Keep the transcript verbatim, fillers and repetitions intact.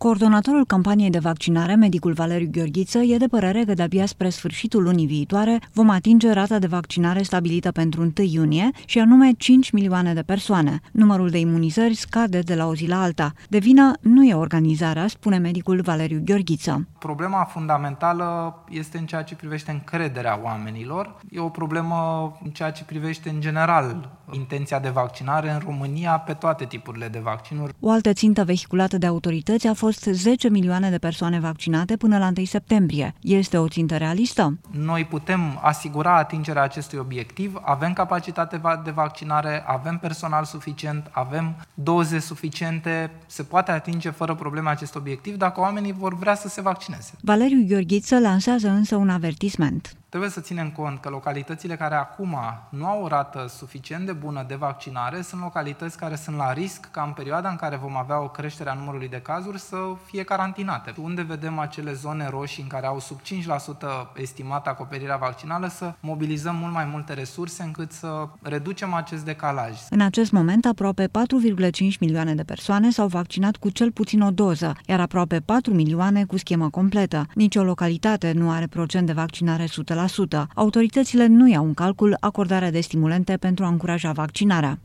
Coordonatorul campaniei de vaccinare, medicul Valeriu Gheorghiță, e de părere că de-abia spre sfârșitul lunii viitoare vom atinge rata de vaccinare stabilită pentru întâi iunie, și anume cinci milioane de persoane. Numărul de imunizări scade de la o zi la alta. De vină nu e organizarea, spune medicul Valeriu Gheorghiță. Problema fundamentală este în ceea ce privește încrederea oamenilor. E o problemă în ceea ce privește în general intenția de vaccinare în România pe toate tipurile de vaccinuri. O altă țintă vehiculată de autorități a fost zece milioane de persoane vaccinate până la întâi septembrie. Este o țintă realistă? Noi putem asigura atingerea acestui obiectiv, avem capacitate de vaccinare, avem personal suficient, avem doze suficiente, se poate atinge fără probleme acest obiectiv dacă oamenii vor vrea să se vaccineze. Valeriu Gheorghiță lansează însă un avertisment. Trebuie să ținem cont că localitățile care acum nu au o rată suficient de bună de vaccinare sunt localități care sunt la risc ca în perioada în care vom avea o creștere a numărului de cazuri să fie carantinate. Unde vedem acele zone roșii în care au sub cinci la sută estimată acoperirea vaccinală, să mobilizăm mult mai multe resurse încât să reducem acest decalaj. În acest moment, aproape patru virgulă cinci milioane de persoane s-au vaccinat cu cel puțin o doză, iar aproape patru milioane cu schemă completă. Nici o localitate nu are procent de vaccinare o sută la sută. Autoritățile nu iau în calcul acordarea de stimulente pentru a încuraja vaccinarea.